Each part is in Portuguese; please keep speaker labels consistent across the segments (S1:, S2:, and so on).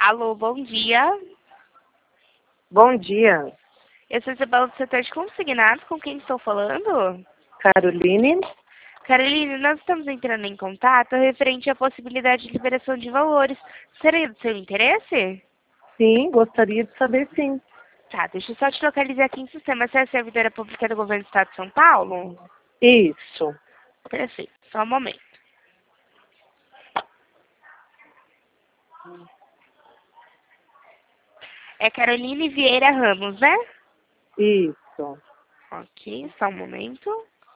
S1: Alô, bom dia.
S2: Bom dia,
S1: Eu sou Isabela do setor de consignados. Com quem estou falando?
S2: Caroline.
S1: Caroline, nós estamos entrando em contato referente à possibilidade de liberação de valores. Seria do seu interesse?
S2: Sim, gostaria de saber sim.
S1: Tá, deixa eu só te localizar aqui em sistema. Você é servidora pública do Governo do Estado de São Paulo?
S2: Isso,
S1: Perfeito, só um momento. É Caroline Vieira Ramos, né?
S2: isso.
S1: Ok, só um momento.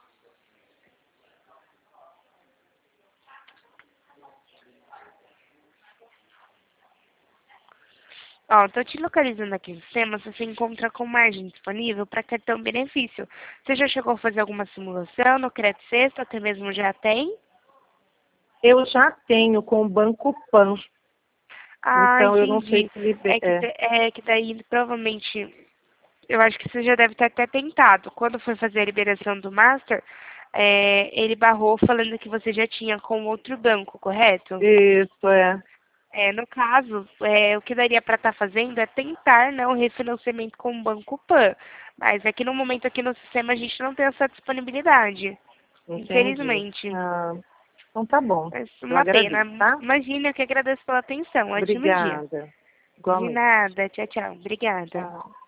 S1: Ó, tô te localizando aqui no sistema, você encontra com margem disponível para cartão benefício. Você já chegou a fazer alguma simulação no Crédito Sexto, até mesmo já tem?
S2: Eu já tenho com o Banco Pan,
S1: Ah,
S2: então eu não sei
S1: entendi.
S2: se libera.
S1: É que daí provavelmente, eu acho que você já deve ter até tentado. Quando foi fazer a liberação do Master, ele barrou falando que você já tinha com outro banco, correto?
S2: Isso, é.
S1: No caso, o que daria para estar fazendo é tentar, né, um refinanciamento com o Banco Pan. Mas aqui no momento, aqui no sistema, a gente não tem essa disponibilidade,
S2: Entendi.
S1: infelizmente.
S2: Ah, então tá bom.
S1: Mas
S2: Eu
S1: uma pena.
S2: agradeço, tá?
S1: Imagina, eu que agradeço pela atenção. Ótimo dia.
S2: Obrigada.
S1: De
S2: Igualmente.
S1: nada. Tchau, tchau. Obrigada.
S2: Tchau.